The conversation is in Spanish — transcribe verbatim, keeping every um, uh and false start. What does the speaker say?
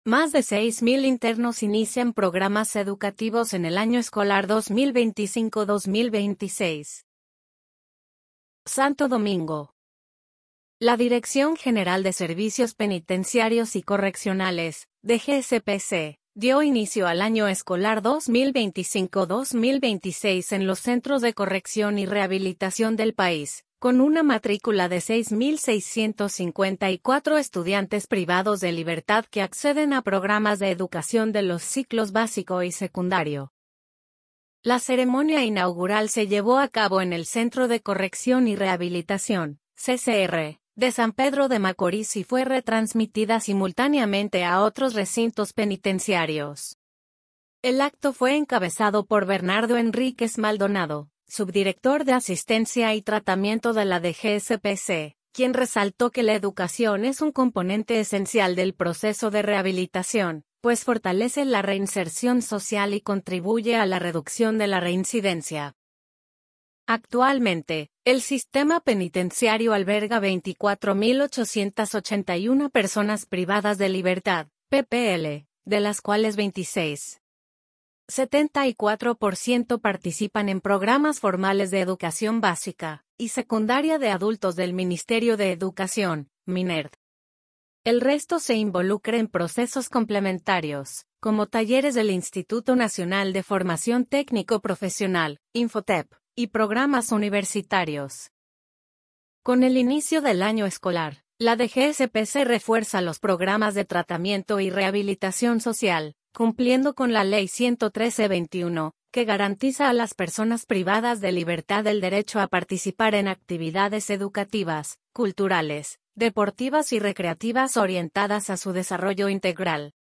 Más de seis mil internos inician programas educativos en el año escolar dos mil veinticinco dos mil veintiséis. Santo Domingo. La Dirección General de Servicios Penitenciarios y Correccionales, D G S P C, dio inicio al año escolar dos mil veinticinco dos mil veintiséis en los centros de corrección y rehabilitación del país, con una matrícula de seis mil seiscientos cincuenta y cuatro estudiantes privados de libertad que acceden a programas de educación de los ciclos básico y secundario. La ceremonia inaugural se llevó a cabo en el Centro de Corrección y Rehabilitación, C C R, de San Pedro de Macorís y fue retransmitida simultáneamente a otros recintos penitenciarios. El acto fue encabezado por Bernardo Enríquez Maldonado, subdirector de Asistencia y Tratamiento de la D G S P C, quien resaltó que la educación es un componente esencial del proceso de rehabilitación, pues fortalece la reinserción social y contribuye a la reducción de la reincidencia. Actualmente, el sistema penitenciario alberga veinticuatro mil ochocientas ochenta y una personas privadas de libertad, P P L, de las cuales veintiséis punto setenta y cuatro por ciento participan en programas formales de educación básica y secundaria de adultos del Ministerio de Educación, MINERD. El resto se involucra en procesos complementarios, como talleres del Instituto Nacional de Formación Técnico Profesional, Infotep, y programas universitarios. Con el inicio del año escolar, la D G S P C refuerza los programas de tratamiento y rehabilitación social, cumpliendo con la Ley ciento trece veintiuno, que garantiza a las personas privadas de libertad el derecho a participar en actividades educativas, culturales, deportivas y recreativas orientadas a su desarrollo integral.